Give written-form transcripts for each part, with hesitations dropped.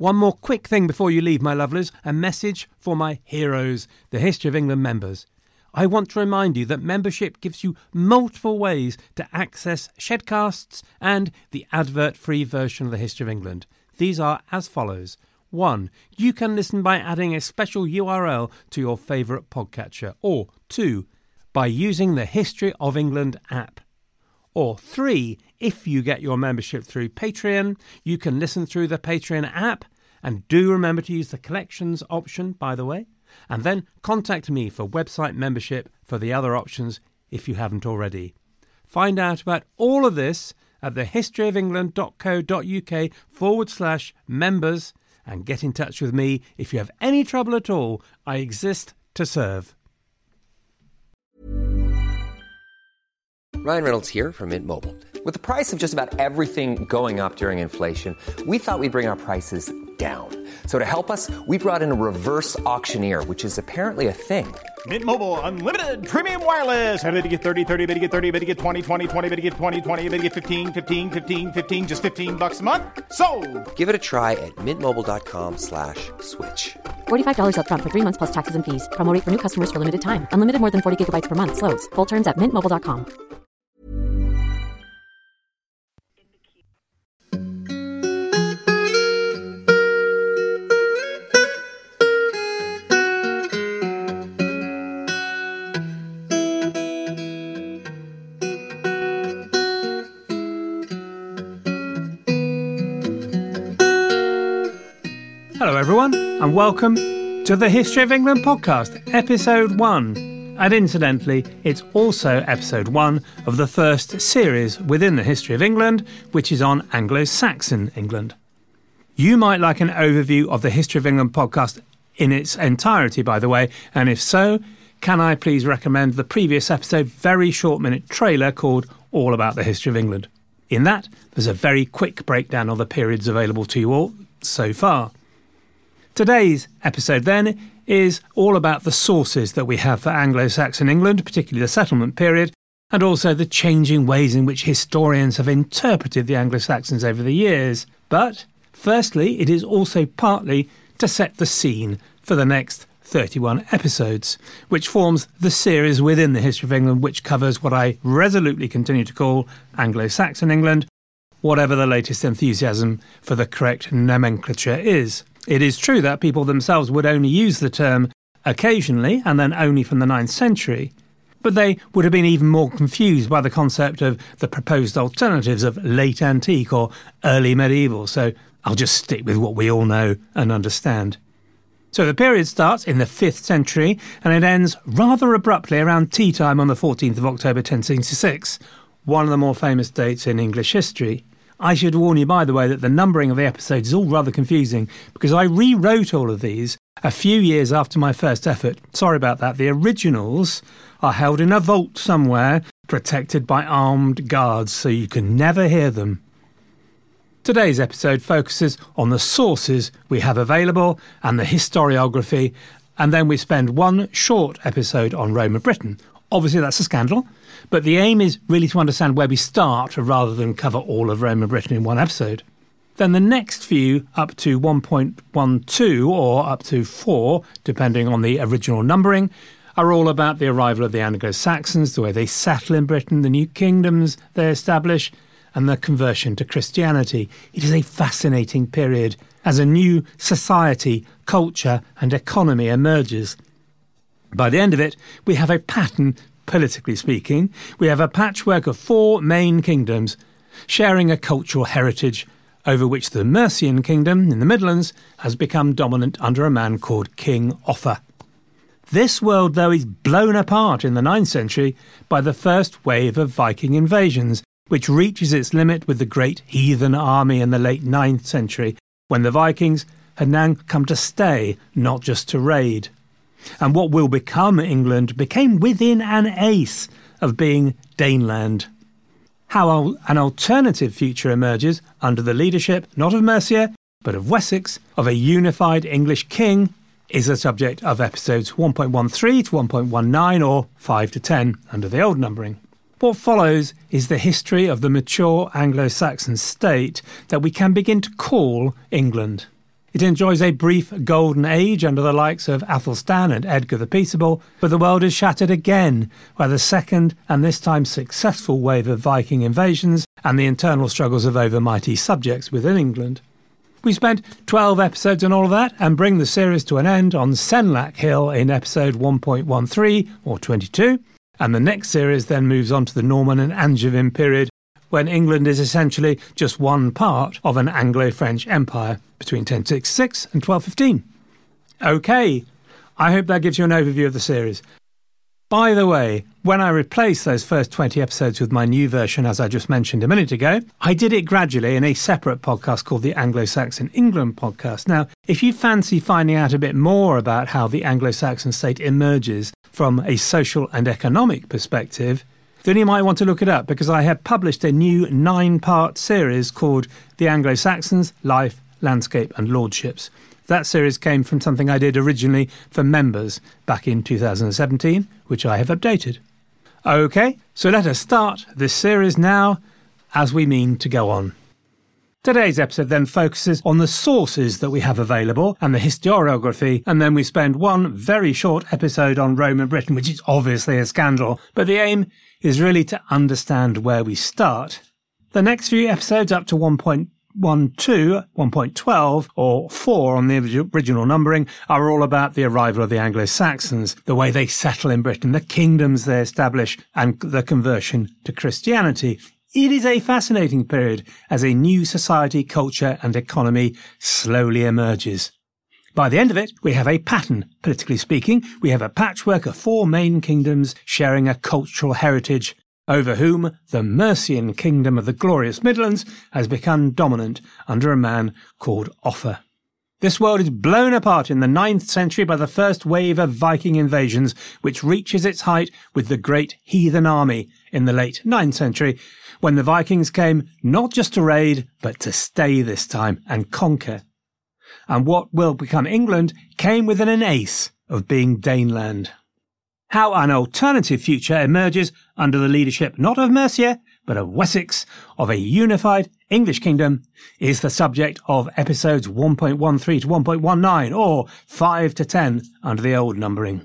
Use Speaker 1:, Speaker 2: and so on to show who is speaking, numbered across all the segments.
Speaker 1: One more quick thing before you leave, my lovelies, a message for my heroes, the History of England members. I want to remind you that membership gives you multiple ways to access Shedcasts and the advert-free version of the History of England. These are as follows. 1. You can listen by adding a special URL to your favourite podcatcher. Or 2. By using the History of England app. Or 3. If you get your membership through Patreon, you can listen through the Patreon app. And do remember to use the collections option, by the way. And then contact me for website membership for the other options if you haven't already. Find out about all of this at thehistoryofengland.co.uk/members and get in touch with me if you have any trouble at all. I exist to serve.
Speaker 2: Ryan Reynolds here from Mint Mobile. With the price of just about everything going up during inflation, we thought we'd bring our prices down. So to help us, we brought in a reverse auctioneer, which is apparently a thing.
Speaker 3: Mint Mobile Unlimited Premium Wireless. How to get 30, 30, bit to get 30, bit to get 20, 20, 20, bit to get 20, 20, bit to get 15, 15, 15, 15, just $15 a month? Sold!
Speaker 2: Give it a try at mintmobile.com/switch.
Speaker 4: $45 up front for 3 months plus taxes and fees. Promo rate for new customers for limited time. Unlimited more than 40 gigabytes per month. Slows full terms at mintmobile.com.
Speaker 1: Hello everyone, and welcome to the History of England podcast, episode 1. And incidentally, it's also episode 1 of the first series within the History of England, which is on Anglo-Saxon England. You might like an overview of the History of England podcast in its entirety, by the way, and if so, can I please recommend the previous episode, very short-minute trailer called All About the History of England. In that, there's a very quick breakdown of the periods available to you all so far. Today's episode, then, is all about the sources that we have for Anglo-Saxon England, particularly the settlement period, and also the changing ways in which historians have interpreted the Anglo-Saxons over the years. But, firstly, it is also partly to set the scene for the next 31 episodes, which forms the series within the History of England, which covers what I resolutely continue to call Anglo-Saxon England, whatever the latest enthusiasm for the correct nomenclature is. It is true that people themselves would only use the term occasionally, and then only from the 9th century, but they would have been even more confused by the concept of the proposed alternatives of late antique or early medieval, so I'll just stick with what we all know and understand. So the period starts in the 5th century, and it ends rather abruptly around tea time on the 14th of October 1066, one of the more famous dates in English history. I should warn you, by the way, that the numbering of the episodes is all rather confusing because I rewrote all of these a few years after my first effort. Sorry about that. The originals are held in a vault somewhere, protected by armed guards, so you can never hear them. Today's episode focuses on the sources we have available and the historiography, and then we spend one short episode on Roman Britain. Obviously, that's a scandal, but the aim is really to understand where we start rather than cover all of Roman Britain in one episode. Then the next few, up to 1.12 or up to 4, depending on the original numbering, are all about the arrival of the Anglo-Saxons, the way they settle in Britain, the new kingdoms they establish, and the conversion to Christianity. It is a fascinating period as a new society, culture and economy emerges. By the end of it, we have a pattern, politically speaking. We have a patchwork of 4 main kingdoms, sharing a cultural heritage over which the Mercian kingdom in the Midlands has become dominant under a man called King Offa. This world, though, is blown apart in the 9th century by the first wave of Viking invasions, which reaches its limit with the great heathen army in the late 9th century, when the Vikings had now come to stay, not just to raid. And what will become England became within an ace of being Daneland. How an alternative future emerges under the leadership not of Mercia, but of Wessex, of a unified English king, is the subject of episodes 1.13 to 1.19 or 5 to 10 under the old numbering. What follows is the history of the mature Anglo-Saxon state that we can begin to call England. It enjoys a brief golden age under the likes of Athelstan and Edgar the Peaceable, but the world is shattered again by the second and this time successful wave of Viking invasions and the internal struggles of overmighty subjects within England. We spent 12 episodes on all of that and bring the series to an end on Senlac Hill in episode 1.13 or 22, and the next series then moves on to the Norman and Angevin period, when England is essentially just one part of an Anglo-French empire between 1066 and 1215. OK, I hope that gives you an overview of the series. By the way, when I replaced those first 20 episodes with my new version, as I just mentioned a minute ago, I did it gradually in a separate podcast called the Anglo-Saxon England podcast. Now, if you fancy finding out a bit more about how the Anglo-Saxon state emerges from a social and economic perspective, then you might want to look it up, because I have published a new 9-part series called The Anglo-Saxons, Life, Landscape and Lordships. That series came from something I did originally for members back in 2017, which I have updated. OK, so let us start this series now, as we mean to go on. Today's episode then focuses on the sources that we have available and the historiography, and then we spend one very short episode on Roman Britain, which is obviously a scandal, but the aim is really to understand where we start. The next few episodes up to 1.12, 1.12 or 4 on the original numbering are all about the arrival of the Anglo-Saxons, the way they settle in Britain, the kingdoms they establish, and the conversion to Christianity. It is a fascinating period as a new society, culture and economy slowly emerges. By the end of it, we have a pattern. Politically speaking, we have a patchwork of 4 main kingdoms sharing a cultural heritage, over whom the Mercian kingdom of the glorious Midlands has become dominant under a man called Offa. This world is blown apart in the 9th century by the first wave of Viking invasions, which reaches its height with the Great Heathen Army in the late 9th century, when the Vikings came not just to raid, but to stay this time and conquer. And what will become England came within an ace of being Daneland. How an alternative future emerges under the leadership not of Mercia, but of Wessex, of a unified English kingdom, is the subject of episodes 1.13 to 1.19, or 5 to 10 under the old numbering.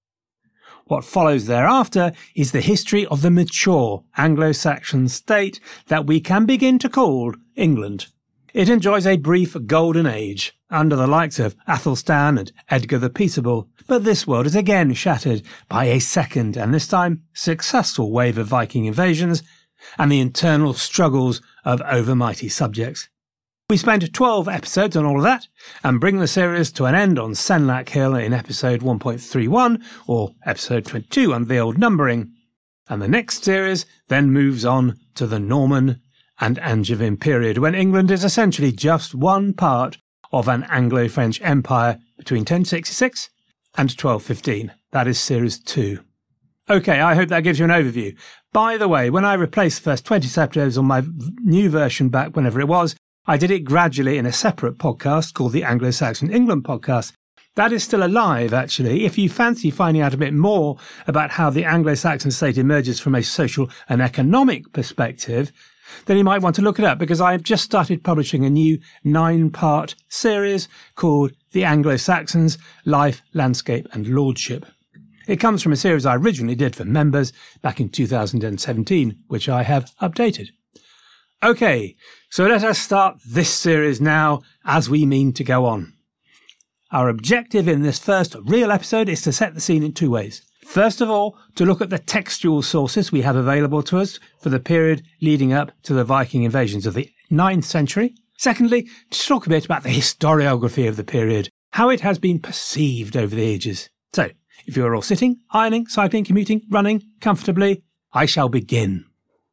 Speaker 1: What follows thereafter is the history of the mature Anglo-Saxon state that we can begin to call England. It enjoys a brief golden age under the likes of Athelstan and Edgar the Peaceable, but this world is again shattered by a second and this time successful wave of Viking invasions and the internal struggles of overmighty subjects. We spent 12 episodes on all of that and bring the series to an end on Senlac Hill in episode 1.31 or episode 22 under the old numbering. And the next series then moves on to the Norman and Angevin period, when England is essentially just one part of an Anglo-French empire between 1066 and 1215. That is series 2. OK, I hope that gives you an overview. By the way, when I replaced the first 20 episodes on my new version back whenever it was, I did it gradually in a separate podcast called the Anglo-Saxon England podcast. That is still alive, actually. If you fancy finding out a bit more about how the Anglo-Saxon state emerges from a social and economic perspective, then you might want to look it up, because I have just started publishing a new 9-part series called The Anglo-Saxons, Life, Landscape and Lordship. It comes from a series I originally did for members back in 2017, which I have updated. OK, so let us start this series now, as we mean to go on. Our objective in this first real episode is to set the scene in 2 ways. First of all, to look at the textual sources we have available to us for the period leading up to the Viking invasions of the 9th century. Secondly, to talk a bit about the historiography of the period, how it has been perceived over the ages. So, if you are all sitting, ironing, cycling, commuting, running comfortably, I shall begin.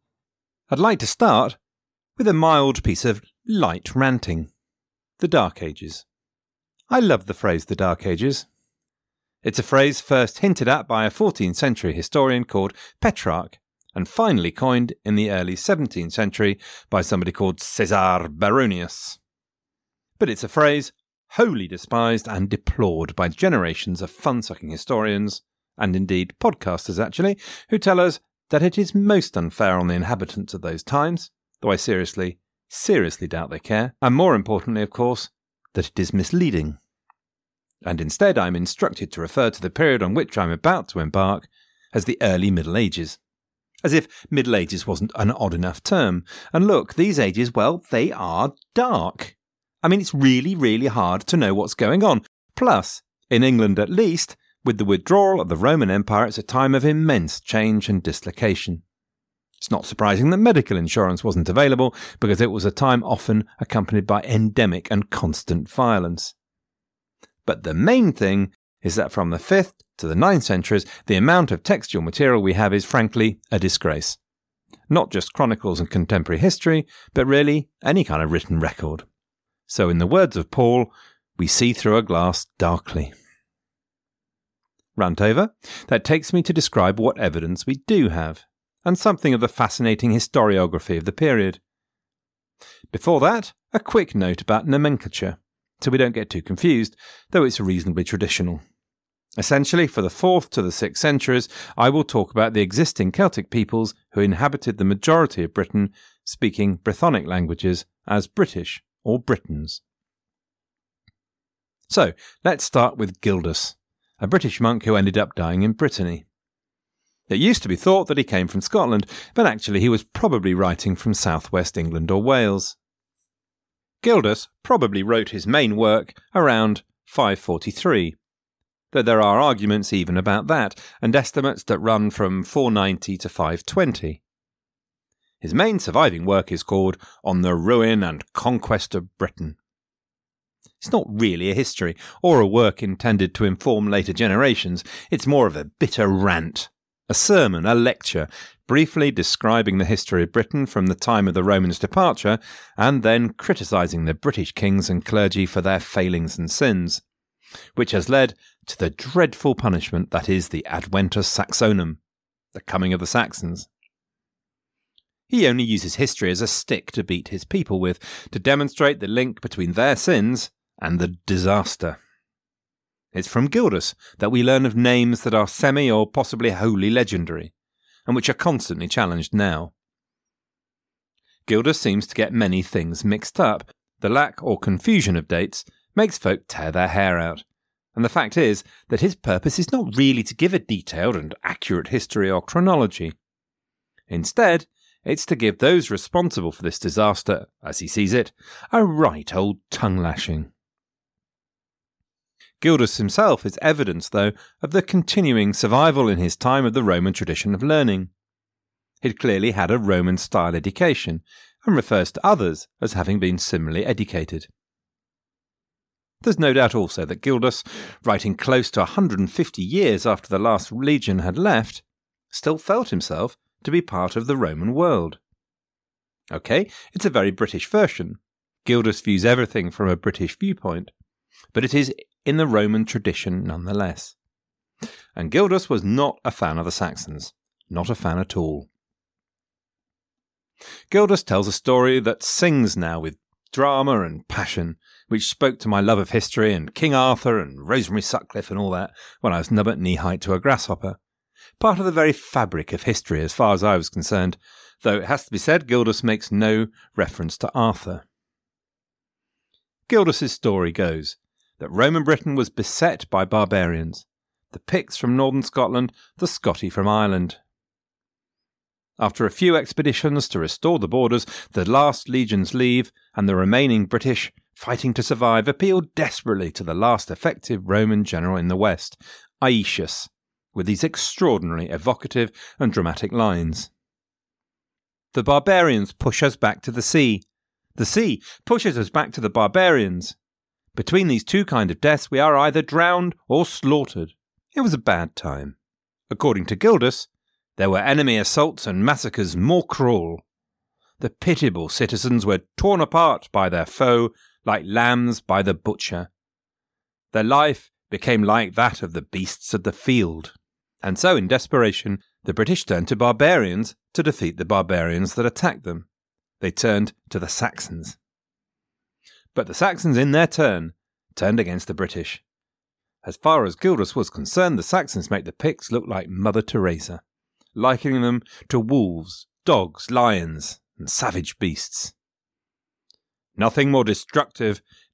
Speaker 5: I'd like to start with a mild piece of light ranting. The Dark Ages. I love the phrase the Dark Ages. It's a phrase first hinted at by a 14th century historian called Petrarch, and finally coined in the early 17th century by somebody called Caesar Baronius. But it's a phrase wholly despised and deplored by generations of fun-sucking historians, and indeed podcasters actually, who tell us that it is most unfair on the inhabitants of those times, though I seriously doubt they care, and more importantly, of course, that it is misleading. And instead I'm instructed to refer to the period on which I'm about to embark as the early Middle Ages. As if Middle Ages wasn't an odd enough term. And look, these ages, well, they are dark. I mean, it's really, really hard to know what's going on. Plus, in England at least, with the withdrawal of the Roman Empire, it's a time of immense change and dislocation. It's not surprising that medical insurance wasn't available, because it was a time often accompanied by endemic and constant violence. But the main thing is that from the 5th to the 9th centuries, the amount of textual material we have is frankly a disgrace. Not just chronicles and contemporary history, but really any kind of written record. So in the words of Paul, we see through a glass darkly. Rant over. That takes me to describe what evidence we do have, and something of the fascinating historiography of the period. Before that, a quick note about nomenclature, so we don't get too confused, though it's reasonably traditional. Essentially, for the 4th to the 6th centuries, I will talk about the existing Celtic peoples who inhabited the majority of Britain, speaking Brythonic languages as British or Britons. So, let's start with Gildas, a British monk who ended up dying in Brittany. It used to be thought that he came from Scotland, but actually he was probably writing from southwest England or Wales. Gildas probably wrote his main work around 543, though there are arguments even about that, and estimates that run from 490 to 520. His main surviving work is called On the Ruin and Conquest of Britain. It's not really a history, or a work intended to inform later generations. It's more of a bitter rant, a sermon, a lecture, briefly describing the history of Britain from the time of the Romans' departure, and then criticising the British kings and clergy for their failings and sins, which has led to the dreadful punishment that is the Adventus Saxonum, the coming of the Saxons. He only uses history as a stick to beat his people with, to demonstrate the link between their sins and the disaster. It's from Gildas that we learn of names that are semi or possibly wholly legendary, and which are constantly challenged now. Gildas seems to get many things mixed up. The lack or confusion of dates makes folk tear their hair out, and the fact is that his purpose is not really to give a detailed and accurate history or chronology. Instead, it's to give those responsible for this disaster, as he sees it, a right old tongue-lashing. Gildas himself is evidence, though, of the continuing survival in his time of the Roman tradition of learning. He'd clearly had a Roman-style education, and refers to others as having been similarly educated. There's no doubt also that Gildas, writing close to 150 years after the last legion had left, still felt himself to be part of the Roman world. OK, it's a very British version. Gildas views everything from a British viewpoint, but it is in the Roman tradition nonetheless. And Gildas was not a fan of the Saxons, not a fan at all. Gildas tells a story that sings now with drama and passion, which spoke to my love of history and King Arthur and Rosemary Sutcliffe and all that when I was nubbut knee-height to a grasshopper. Part of the very fabric of history as far as I was concerned, though it has to be said Gildas makes no reference to Arthur. Gildas's story goes that Roman Britain was beset by barbarians, the Picts from northern Scotland, the Scotti from Ireland. After a few expeditions to restore the borders, the last legions leave, and the remaining British, fighting to survive, appealed desperately to the last effective Roman general in the west, Aetius, with these extraordinarily evocative and dramatic lines. The barbarians push us back to the sea. The sea pushes us back to the barbarians. Between these two kinds of deaths we are either drowned or slaughtered. It was a bad time. According to Gildas, there were enemy assaults and massacres more cruel. The pitiable citizens were torn apart by their foe like lambs by the butcher. Their life became like that of the beasts of the field. And so, in desperation, the British turned to barbarians to defeat the barbarians that attacked them. They turned to the Saxons. But the Saxons, in their turn, turned against the British. As far as Gildas was concerned, the Saxons made the Picts look like Mother Teresa, likening them to wolves, dogs, lions, and savage beasts. Nothing more destructive,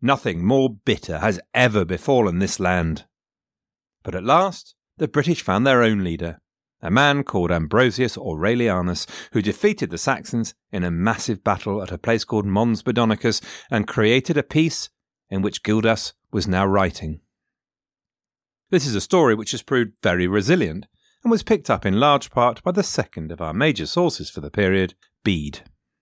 Speaker 5: Nothing more bitter has ever befallen this land. But at last, the British found their own leader, a man called Ambrosius Aurelianus, who defeated the Saxons in a massive battle at a place called Mons Badonicus and created a peace in which Gildas was now writing. This is a story which has proved very resilient and was picked up in large part by the second of our major sources for the period, Bede.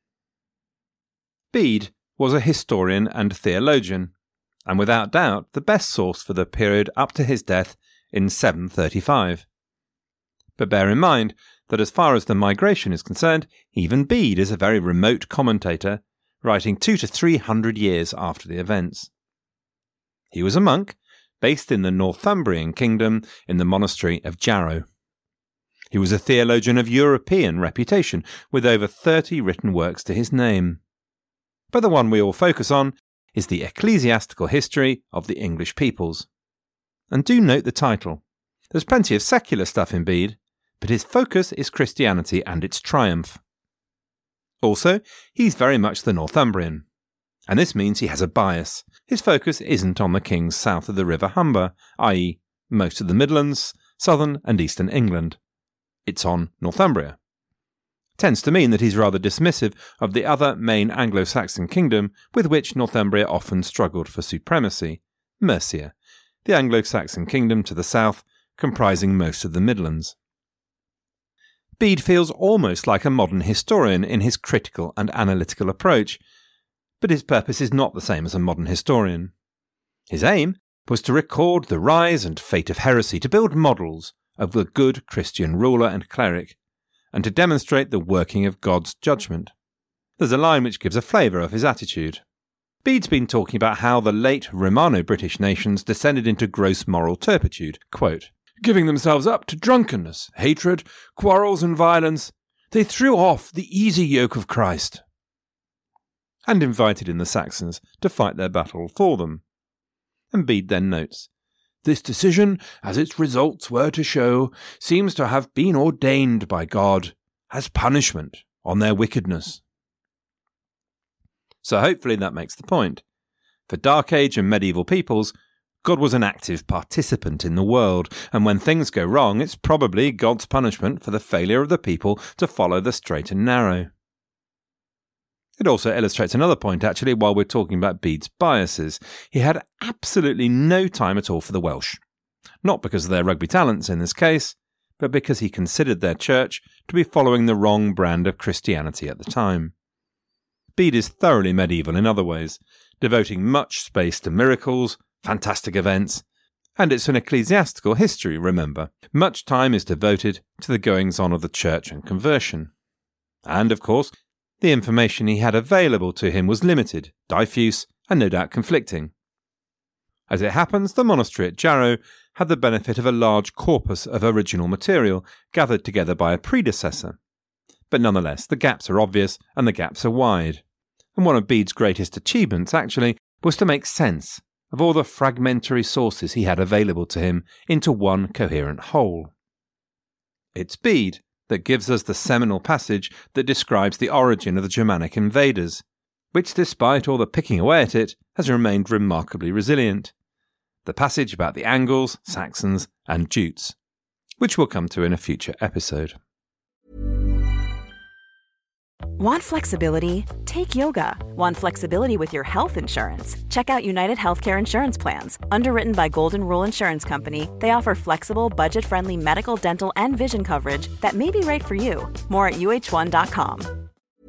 Speaker 5: Bede was a historian and theologian, and without doubt the best source for the period up to his death in 735. But bear in mind that as far as the migration is concerned, even Bede is a very remote commentator, writing 200 to 300 years after the events. He was a monk, based in the Northumbrian kingdom in the monastery of Jarrow. He was a theologian of European reputation, with over 30 written works to his name. But the one we all focus on is the Ecclesiastical History of the English Peoples. And do note the title. There's plenty of secular stuff in Bede, but his focus is Christianity and its triumph. Also, he's very much the Northumbrian, and this means he has a bias. His focus isn't on the kings south of the River Humber, i.e. most of the Midlands, southern and eastern England. It's on Northumbria. Tends to mean that he's rather dismissive of the other main Anglo-Saxon kingdom with which Northumbria often struggled for supremacy, Mercia, the Anglo-Saxon kingdom to the south, comprising most of the Midlands. Bede feels almost like a modern historian in his critical and analytical approach, but his purpose is not the same as a modern historian. His aim was to record the rise and fate of heresy, to build models of the good Christian ruler and cleric, and to demonstrate the working of God's judgment. There's a line which gives a flavour of his attitude. Bede's been talking about how the late Romano-British nations descended into gross moral turpitude, quote, giving themselves up to drunkenness, hatred, quarrels and violence. They threw off the easy yoke of Christ, and invited in the Saxons to fight their battle for them. And Bede then notes, this decision, as its results were to show, seems to have been ordained by God as punishment on their wickedness. So hopefully that makes the point. For Dark Age and medieval peoples, God was an active participant in the world, and when things go wrong, it's probably God's punishment for the failure of the people to follow the straight and narrow. It also illustrates another point, actually, while we're talking about Bede's biases. He had absolutely no time at all for the Welsh. Not because of their rugby talents in this case, but because he considered their church to be following the wrong brand of Christianity at the time. Bede is thoroughly medieval in other ways, devoting much space to miracles, fantastic events, and it's an ecclesiastical history, remember. Much time is devoted to the goings-on of the church and conversion. And, of course, the information he had available to him was limited, diffuse, and no doubt conflicting. As it happens, the monastery at Jarrow had the benefit of a large corpus of original material gathered together by a predecessor. But nonetheless, the gaps are obvious and the gaps are wide. And one of Bede's greatest achievements, actually, was to make sense of all the fragmentary sources he had available to him into one coherent whole. It's Bede that gives us the seminal passage that describes the origin of the Germanic invaders, which, despite all the picking away at it, has remained remarkably resilient. The passage about the Angles, Saxons, and Jutes, which we'll come to in a future episode.
Speaker 6: Want flexibility? Take yoga. Want flexibility with your health insurance? Check out United Healthcare Insurance Plans. Underwritten by Golden Rule Insurance Company, they offer flexible, budget-friendly medical, dental, and vision coverage that may be right for you. More at uh1.com.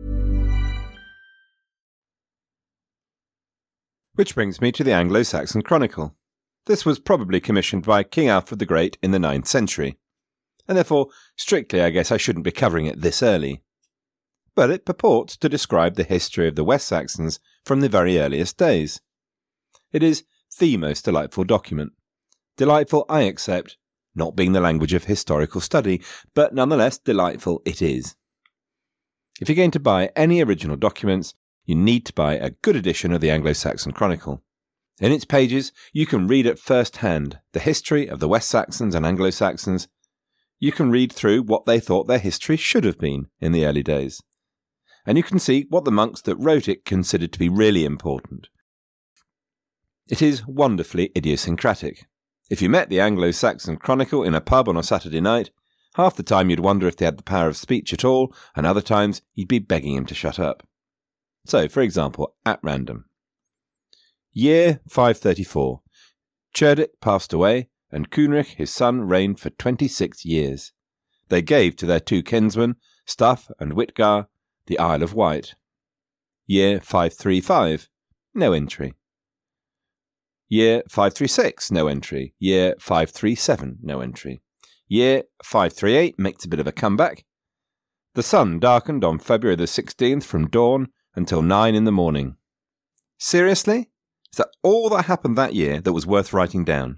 Speaker 5: Which brings me to the Anglo-Saxon Chronicle. This was probably commissioned by King Alfred the Great in the 9th century, and therefore, strictly, I guess I shouldn't be covering it this early. But it purports to describe the history of the West Saxons from the very earliest days. It is the most delightful document. Delightful, I accept, not being the language of historical study, but nonetheless delightful it is. If you're going to buy any original documents, you need to buy a good edition of the Anglo-Saxon Chronicle. In its pages, you can read at first hand the history of the West Saxons and Anglo-Saxons. You can read through what they thought their history should have been in the early days. And you can see what the monks that wrote it considered to be really important. It is wonderfully idiosyncratic. If you met the Anglo-Saxon Chronicle in a pub on a Saturday night, half the time you'd wonder if they had the power of speech at all, and other times you'd be begging him to shut up. So, for example, at random. Year 534. Cerdic passed away, and Cunrich his son reigned for 26 years. They gave to their two kinsmen, Stuff and Witgar, the Isle of Wight. Year 535. No entry. Year 536, no entry. Year 537, no entry. Year 538 makes a bit of a comeback. The sun darkened on February the 16th from dawn until 9 in the morning. Seriously? Is that all that happened that year that was worth writing down?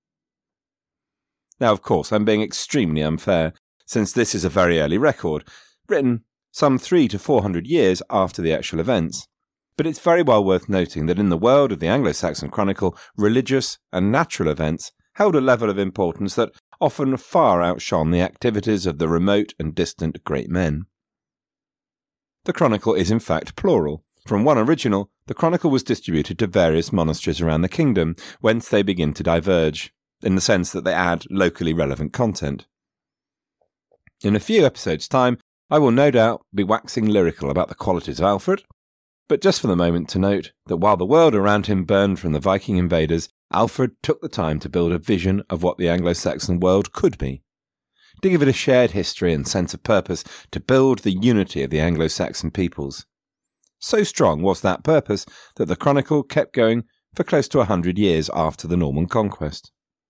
Speaker 5: Now, of course, I'm being extremely unfair, since this is a very early record, written some 300 to 400 years after the actual events. But it's very well worth noting that in the world of the Anglo-Saxon Chronicle, religious and natural events held a level of importance that often far outshone the activities of the remote and distant great men. The Chronicle is in fact plural. From one original, the Chronicle was distributed to various monasteries around the kingdom, whence they begin to diverge, in the sense that they add locally relevant content. In a few episodes' time, I will no doubt be waxing lyrical about the qualities of Alfred, but just for the moment to note that while the world around him burned from the Viking invaders, Alfred took the time to build a vision of what the Anglo-Saxon world could be, to give it a shared history and sense of purpose, to build the unity of the Anglo-Saxon peoples. So strong was that purpose that the Chronicle kept going for close to 100 years after the Norman conquest.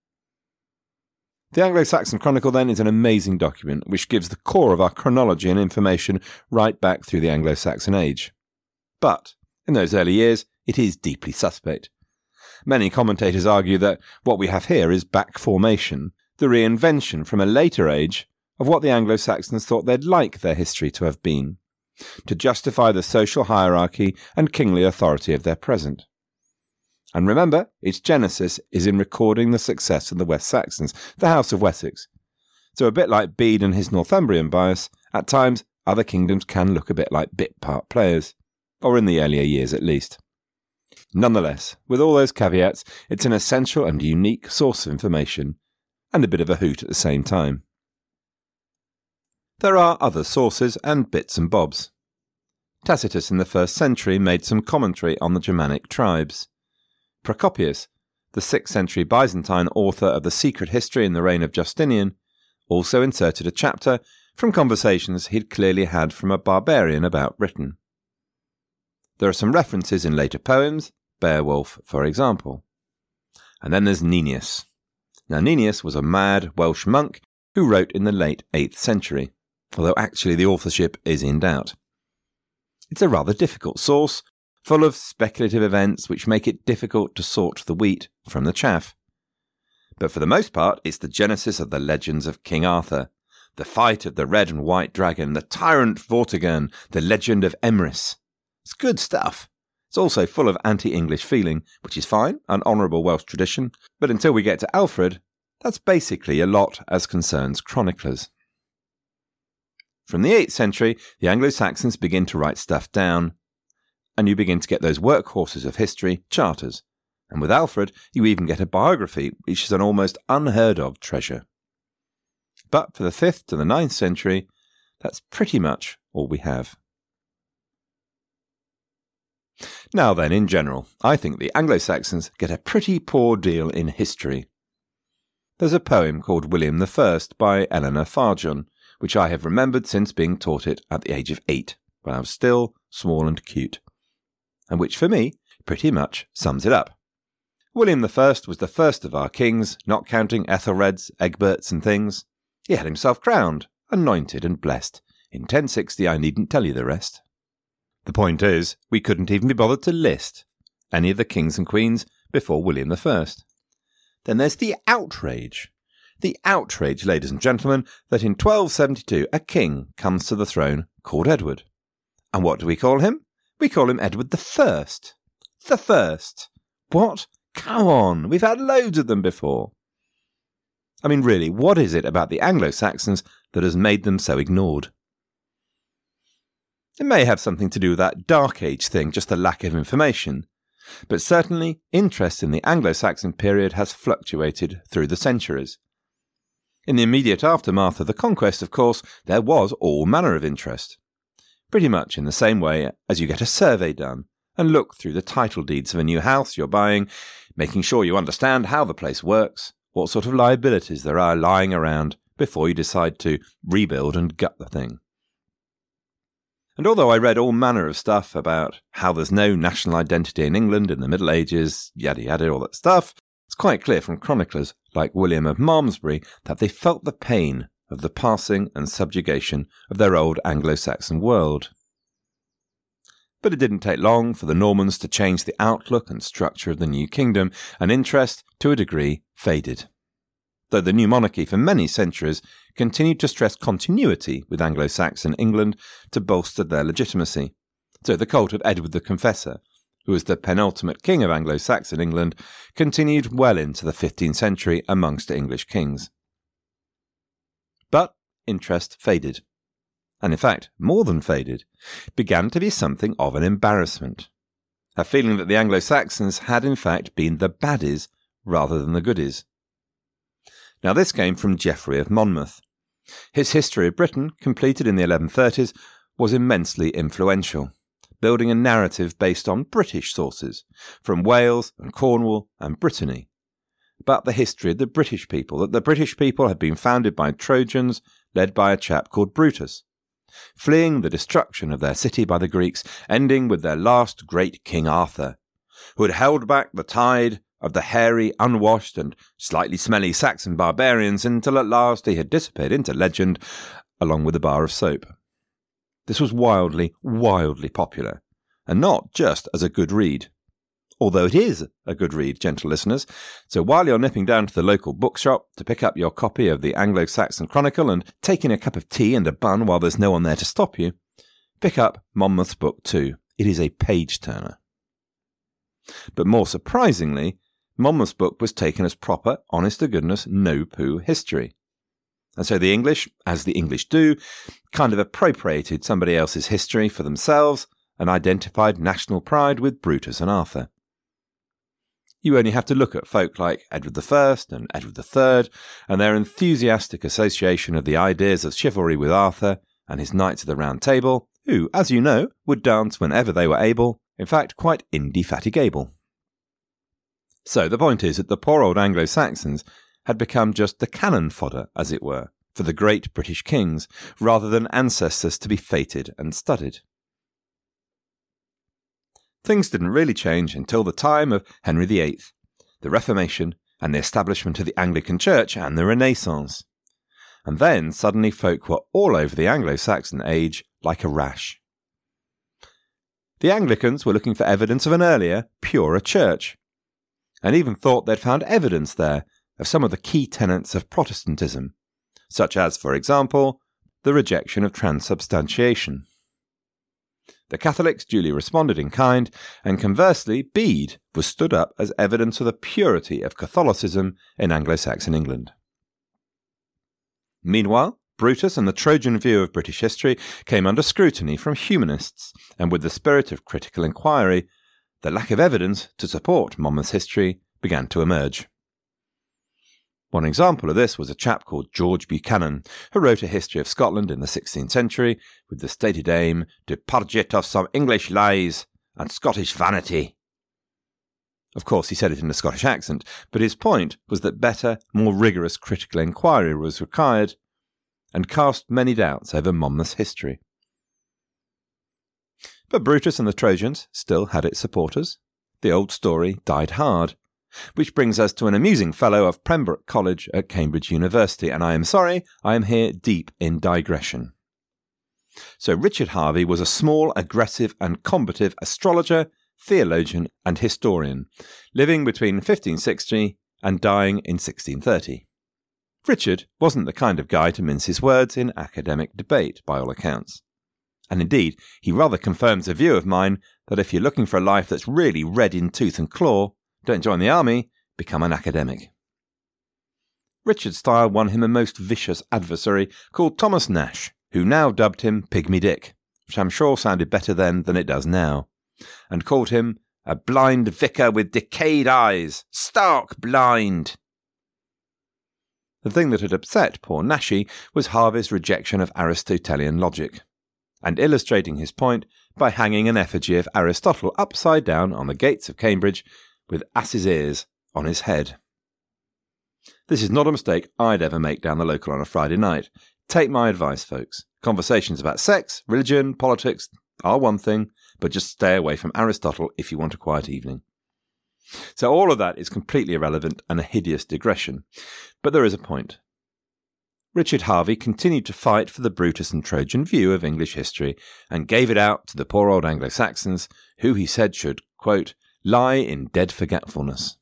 Speaker 5: The Anglo-Saxon Chronicle, then, is an amazing document which gives the core of our chronology and information right back through the Anglo-Saxon age. But, in those early years, it is deeply suspect. Many commentators argue that what we have here is back formation, the reinvention from a later age of what the Anglo-Saxons thought they'd like their history to have been, to justify the social hierarchy and kingly authority of their present. And remember, its genesis is in recording the success of the West Saxons, the House of Wessex. So a bit like Bede and his Northumbrian bias, at times other kingdoms can look a bit like bit part players, or in the earlier years at least. Nonetheless, with all those caveats, it's an essential and unique source of information, and a bit of a hoot at the same time. There are other sources and bits and bobs. Tacitus in the 1st century made some commentary on the Germanic tribes. Procopius, the 6th century Byzantine author of the Secret History in the reign of Justinian, also inserted a chapter from conversations he'd clearly had from a barbarian about Britain. There are some references in later poems, Beowulf, for example. And then there's Nennius. Now, Nennius was a mad Welsh monk who wrote in the late 8th century, although actually the authorship is in doubt. It's a rather difficult source, full of speculative events which make it difficult to sort the wheat from the chaff. But for the most part, it's the genesis of the legends of King Arthur, the fight of the red and white dragon, the tyrant Vortigern, the legend of Emrys. It's good stuff. It's also full of anti-English feeling, which is fine, an honourable Welsh tradition, but until we get to Alfred, that's basically a lot as concerns chroniclers. From the 8th century, the Anglo-Saxons begin to write stuff down, and you begin to get those workhorses of history, charters. And with Alfred, you even get a biography, which is an almost unheard of treasure. But for the 5th to the 9th century, that's pretty much all we have. Now then, in general, I think the Anglo-Saxons get a pretty poor deal in history. There's a poem called William I by Eleanor Farjon, which I have remembered since being taught it at the age of 8, when I was still small and cute, and which for me pretty much sums it up. William I was the first of our kings, not counting Ethelreds, Egberts and things. He had himself crowned, anointed and blessed. In 1060 I needn't tell you the rest. The point is, we couldn't even be bothered to list any of the kings and queens before William I. Then there's the outrage. The outrage, ladies and gentlemen, that in 1272 a king comes to the throne called Edward. And what do we call him? We call him Edward I. The first. What? Come on, we've had loads of them before. I mean, really, what is it about the Anglo-Saxons that has made them so ignored? It may have something to do with that Dark Age thing, just the lack of information. but certainly interest in the Anglo-Saxon period has fluctuated through the centuries. In the immediate aftermath of the conquest, of course, there was all manner of interest. Pretty much in the same way as you get a survey done and look through the title deeds of a new house you're buying, making sure you understand how the place works, what sort of liabilities there are lying around before you decide to rebuild and gut the thing. And although I read all manner of stuff about how there's no national identity in England in the Middle Ages, yada yada, all that stuff, it's quite clear from chroniclers like William of Malmesbury that they felt the pain of the passing and subjugation of their old Anglo-Saxon world. But it didn't take long for the Normans to change the outlook and structure of the new kingdom, and interest, to a degree, faded. Though the new monarchy for many centuries continued to stress continuity with Anglo-Saxon England to bolster their legitimacy. So the cult of Edward the Confessor, who was the penultimate king of Anglo-Saxon England, continued well into the 15th century amongst English kings. But interest faded. And in fact, more than faded, began to be something of an embarrassment. A feeling that the Anglo-Saxons had in fact been the baddies rather than the goodies. Now this came from Geoffrey of Monmouth. His History of Britain, completed in the 1130s, was immensely influential, building a narrative based on British sources, from Wales and Cornwall and Brittany, about the history of the British people, that the British people had been founded by Trojans, led by a chap called Brutus, fleeing the destruction of their city by the Greeks, ending with their last great King Arthur, who had held back the tide of the hairy, unwashed and slightly smelly Saxon barbarians until at last he had disappeared into legend along with a bar of soap. This was wildly, wildly popular, and not just as a good read. Although it is a good read, gentle listeners, so while you're nipping down to the local bookshop to pick up your copy of the Anglo-Saxon Chronicle and taking a cup of tea and a bun while there's no one there to stop you, pick up Monmouth's book too. It is a page-turner. But more surprisingly, Monmouth's book was taken as proper, honest-to-goodness, no-poo history. And so the English, as the English do, kind of appropriated somebody else's history for themselves and identified national pride with Brutus and Arthur. You only have to look at folk like Edward I and Edward III and their enthusiastic association of the ideas of chivalry with Arthur and his Knights of the Round Table, who, as you know, would dance whenever they were able, in fact quite indefatigable. So the point is that the poor old Anglo-Saxons had become just the cannon fodder, as it were, for the great British kings, rather than ancestors to be feted and studied. Things didn't really change until the time of Henry VIII, the Reformation, and the establishment of the Anglican Church and the Renaissance. And then suddenly folk were all over the Anglo-Saxon age like a rash. The Anglicans were looking for evidence of an earlier, purer church, and even thought they'd found evidence there of some of the key tenets of Protestantism, such as, for example, the rejection of transubstantiation. The Catholics duly responded in kind, and conversely, Bede was stood up as evidence of the purity of Catholicism in Anglo-Saxon England. Meanwhile, Brutus and the Trojan view of British history came under scrutiny from humanists, and with the spirit of critical inquiry, the lack of evidence to support Monmouth's history began to emerge. One example of this was a chap called George Buchanan, who wrote a history of Scotland in the 16th century with the stated aim to purge it of some English lies and Scottish vanity. Of course, he said it in a Scottish accent, but his point was that better, more rigorous critical inquiry was required, and cast many doubts over Monmouth's history. But Brutus and the Trojans still had its supporters. The old story died hard. Which brings us to an amusing fellow of Pembroke College at Cambridge University, and I am sorry, I am here deep in digression. So Richard Harvey was a small, aggressive and combative astrologer, theologian and historian, living between 1560 and dying in 1630. Richard wasn't the kind of guy to mince his words in academic debate, by all accounts. And indeed, he rather confirms a view of mine that if you're looking for a life that's really red in tooth and claw, don't join the army, become an academic. Richard's style won him a most vicious adversary called Thomas Nash, who now dubbed him Pygmy Dick, which I'm sure sounded better then than it does now, and called him a blind vicar with decayed eyes, stark blind. The thing that had upset poor Nashi was Harvey's rejection of Aristotelian logic, and illustrating his point by hanging an effigy of Aristotle upside down on the gates of Cambridge with ass's ears on his head. This is not a mistake I'd ever make down the local on a Friday night. Take my advice, folks. Conversations about sex, religion, politics are one thing, but just stay away from Aristotle if you want a quiet evening. So all of that is completely irrelevant and a hideous digression. But there is a point. Richard Harvey continued to fight for the Brutus and Trojan view of English history and gave it out to the poor old Anglo-Saxons, who he said should, quote, lie in dead forgetfulness.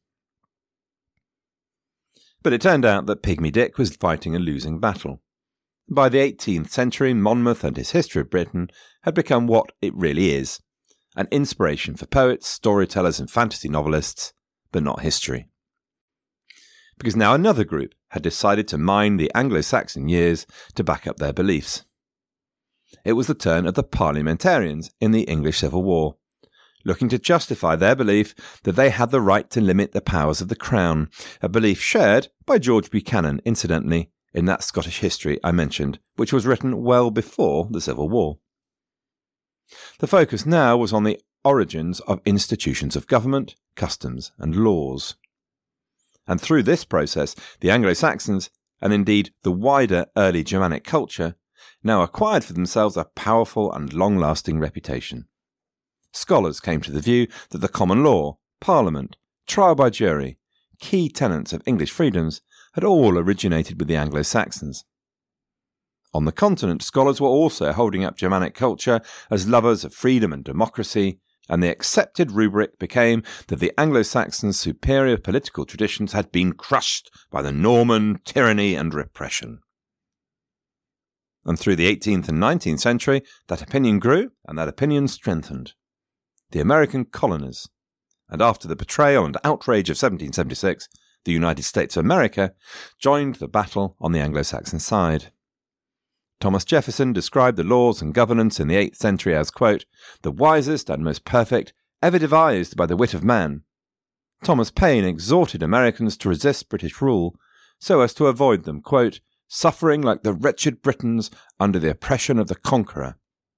Speaker 5: But it turned out that Pygmy Dick was fighting a losing battle. By the 18th century, Monmouth and his History of Britain had become what it really is, an inspiration for poets, storytellers and fantasy novelists, but not history. Because now another group had decided to mine the Anglo-Saxon years to back up their beliefs. It was the turn of the parliamentarians in the English Civil War, looking to justify their belief that they had the right to limit the powers of the Crown, a belief shared by George Buchanan, incidentally, in that Scottish history I mentioned, which was written well before the Civil War. The focus now was on the origins of institutions of government, customs and laws. And through this process, the Anglo-Saxons, and indeed the wider early Germanic culture, now acquired for themselves a powerful and long-lasting reputation. Scholars came to the view that the common law, parliament, trial by jury, key tenets of English freedoms, had all originated with the Anglo-Saxons. On the continent, scholars were also holding up Germanic culture as lovers of freedom and democracy, and the accepted rubric became that the Anglo-Saxons' superior political traditions had been crushed by the Norman tyranny and repression. And through the 18th and 19th century, that opinion grew and that opinion strengthened. The American colonies, and after the betrayal and outrage of 1776, the United States of America, joined the battle on the Anglo-Saxon side. Thomas Jefferson described the laws and governance in the 8th century as, quote, the wisest and most perfect ever devised by the wit of man. Thomas Paine exhorted Americans to resist British rule so as to avoid them, quote, suffering like the wretched Britons under the oppression of the conqueror.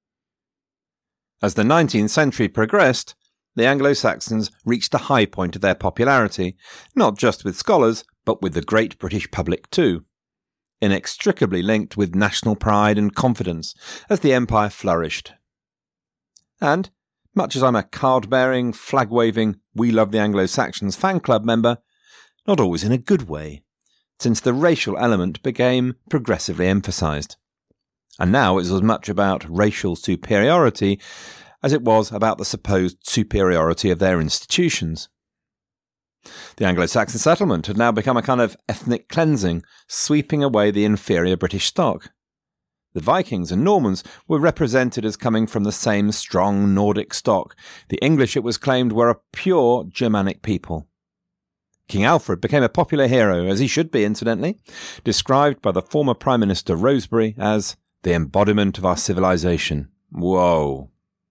Speaker 5: As the 19th century progressed, the Anglo-Saxons reached a high point of their popularity, not just with scholars, but with the great British public too, inextricably linked with national pride and confidence as the empire flourished. And, much as I'm a card-bearing, flag-waving, We Love the Anglo-Saxons fan club member, not always in a good way, since the racial element became progressively emphasised. And now it was as much about racial superiority as it was about the supposed superiority of their institutions. The Anglo-Saxon settlement had now become a kind of ethnic cleansing, sweeping away the inferior British stock. The Vikings and Normans were represented as coming from the same strong Nordic stock. The English, it was claimed, were a pure Germanic people. King Alfred became a popular hero, as he should be, incidentally, described by the former Prime Minister Rosebery as the embodiment of our civilization. Whoa!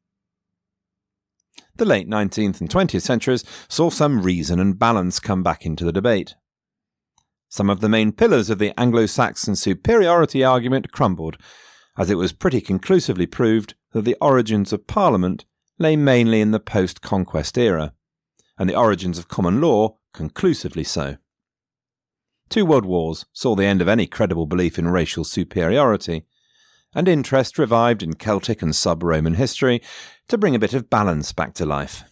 Speaker 5: The late 19th and 20th centuries saw some reason and balance come back into the debate. Some of the main pillars of the Anglo-Saxon superiority argument crumbled, as it was pretty conclusively proved that the origins of Parliament lay mainly in the post-conquest era, and the origins of common law conclusively so. 2 world wars saw the end of any credible belief in racial superiority, and interest revived in Celtic and sub-Roman history to bring a bit of balance back to life.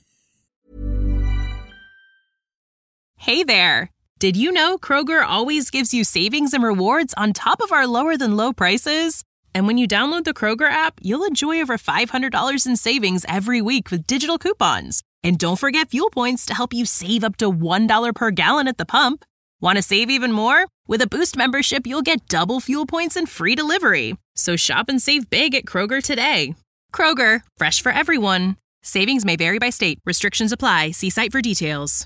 Speaker 7: Hey there! Did you know Kroger always gives you savings and rewards on top of our lower-than-low prices? And when you download the Kroger app, you'll enjoy over $500 in savings every week with digital coupons. And don't forget fuel points to help you save up to $1 per gallon at the pump. Want to save even more? With a Boost membership, you'll get double fuel points and free delivery. So shop and save big at Kroger today. Kroger, fresh for everyone. Savings may vary by state. Restrictions apply. See site for details.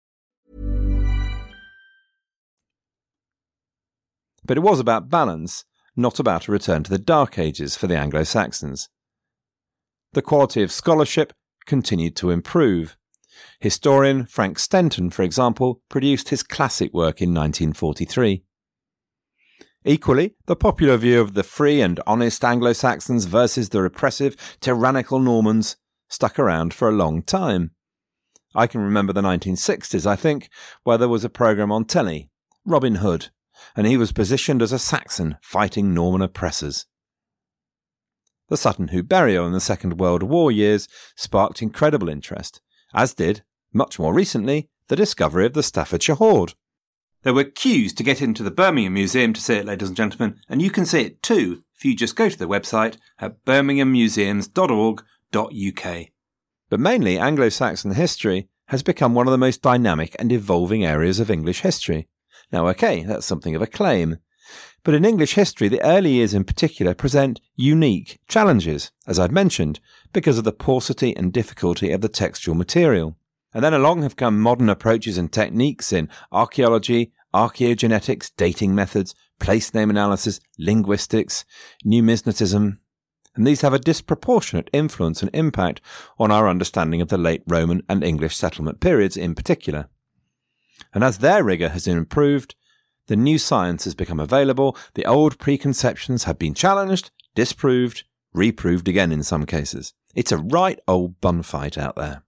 Speaker 5: But it was about balance, not about a return to the Dark Ages for the Anglo-Saxons. The quality of scholarship continued to improve, Historian Frank Stenton, for example, produced his classic work in 1943. Equally, the popular view of the free and honest Anglo-Saxons versus the repressive, tyrannical Normans stuck around for a long time. I can remember the 1960s, I think, where there was a programme on telly, Robin Hood, and he was positioned as a Saxon fighting Norman oppressors. The Sutton Hoo burial in the Second World War years sparked incredible interest, as did, much more recently, the discovery of the Staffordshire Hoard. There were queues to get into the Birmingham Museum to see it, ladies and gentlemen, and you can see it too if you just go to the website at birminghammuseums.org.uk. But mainly Anglo-Saxon history has become one of the most dynamic and evolving areas of English history. Now, okay, that's something of a claim. But in English history, the early years in particular present unique challenges, as I've mentioned, because of the paucity and difficulty of the textual material. And then along have come modern approaches and techniques in archaeology, archaeogenetics, dating methods, place name analysis, linguistics, numismatism, and these have a disproportionate influence and impact on our understanding of the late Roman and English settlement periods in particular. And as their rigour has improved, the new science has become available, the old preconceptions have been challenged, disproved, reproved again in some cases. It's a right old bun fight out there.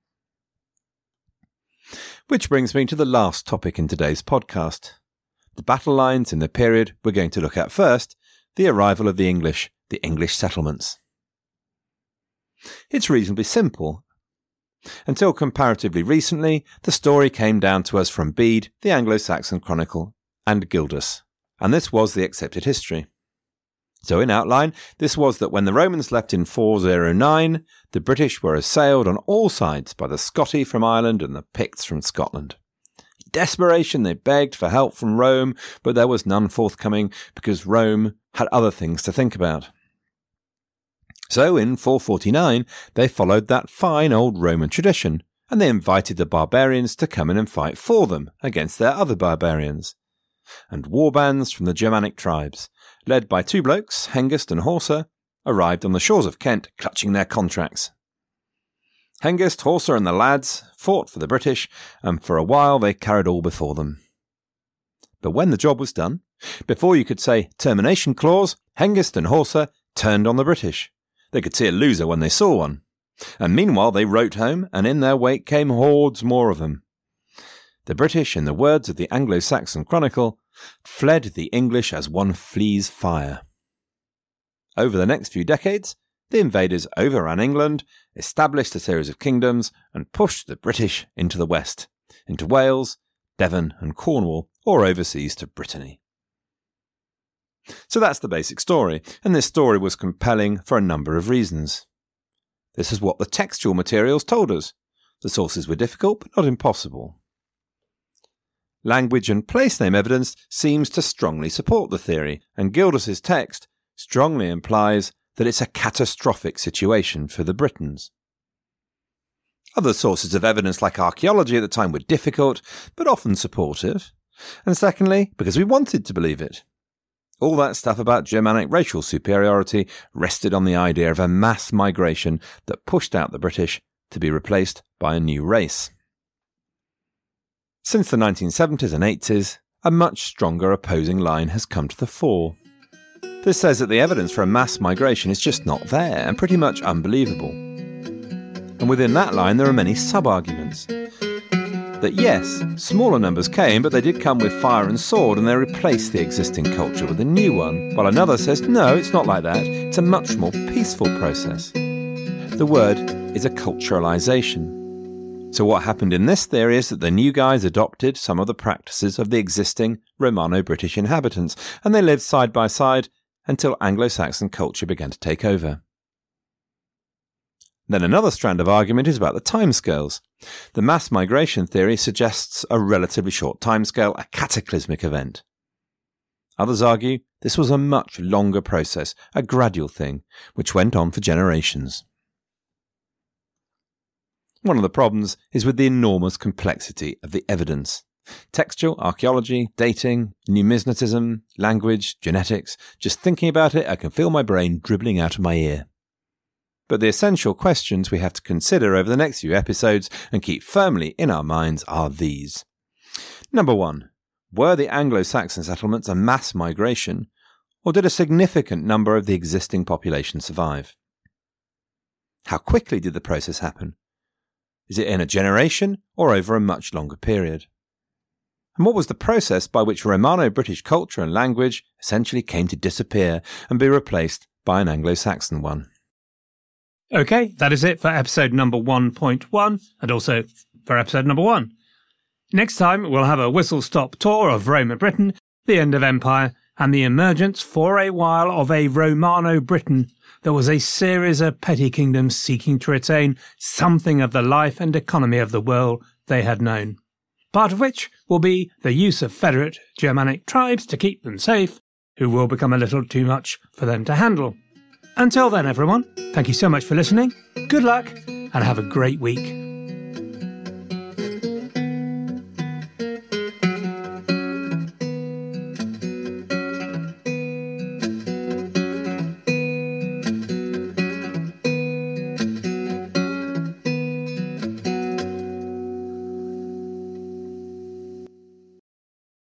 Speaker 5: Which brings me to the last topic in today's podcast. The battle lines in the period we're going to look at first, the arrival of the English settlements. It's reasonably simple. Until comparatively recently, the story came down to us from Bede, the Anglo-Saxon Chronicle, and Gildas, and this was the accepted history. So in outline, this was that when the Romans left in 409, the British were assailed on all sides by the Scotti from Ireland and the Picts from Scotland. In desperation, they begged for help from Rome, but there was none forthcoming because Rome had other things to think about. So in 449, they followed that fine old Roman tradition, and they invited the barbarians to come in and fight for them against their other barbarians. And warbands from the Germanic tribes, led by two blokes, Hengist and Horsa, arrived on the shores of Kent clutching their contracts. Hengist, Horsa and the lads fought for the British, and for a while they carried all before them. But when the job was done, before you could say termination clause, Hengist and Horsa turned on the British. They could see a loser when they saw one. And meanwhile they wrote home, and in their wake came hordes more of them. The British, in the words of the Anglo-Saxon Chronicle, fled the English as one flees fire. Over the next few decades, the invaders overran England, established a series of kingdoms, and pushed the British into the west, into Wales, Devon and Cornwall, or overseas to Brittany. So that's the basic story, and this story was compelling for a number of reasons. This is what the textual materials told us. The sources were difficult, but not impossible. Language and place name evidence seems to strongly support the theory, and Gildas's text strongly implies that it's a catastrophic situation for the Britons. Other sources of evidence like archaeology at the time were difficult, but often supportive. And secondly, because we wanted to believe it. All that stuff about Germanic racial superiority rested on the idea of a mass migration that pushed out the British to be replaced by a new race. Since the 1970s and 80s, a much stronger opposing line has come to the fore. This says that the evidence for a mass migration is just not there and pretty much unbelievable. And within that line there are many sub-arguments. That yes, smaller numbers came, but they did come with fire and sword and they replaced the existing culture with a new one, while another says no, it's not like that, it's a much more peaceful process. The word is acculturalization. So what happened in this theory is that the new guys adopted some of the practices of the existing Romano-British inhabitants, and they lived side by side until Anglo-Saxon culture began to take over. Then another strand of argument is about the timescales. The mass migration theory suggests a relatively short timescale, a cataclysmic event. Others argue this was a much longer process, a gradual thing, which went on for generations. One of the problems is with the enormous complexity of the evidence. Textual, archaeology, dating, numismatism, language, genetics. Just thinking about it, I can feel my brain dribbling out of my ear. but the essential questions we have to consider over the next few episodes and keep firmly in our minds are these. Number 1. Were the Anglo-Saxon settlements a mass migration, or did a significant number of the existing population survive? How quickly did the process happen? Is it in a generation or over a much longer period? And what was the process by which Romano-British culture and language essentially came to disappear and be replaced by an Anglo-Saxon one?
Speaker 1: Okay, that is it for episode number 1.1 and also for episode number 1. Next time we'll have a whistle-stop tour of Rome and Britain, the end of empire, and the emergence for a while of a Romano-Britain that was a series of petty kingdoms seeking to retain something of the life and economy of the world they had known. Part of which will be the use of federate Germanic tribes to keep them safe, who will become a little too much for them to handle. Until then, everyone, thank you so much for listening, good luck, and have a great week.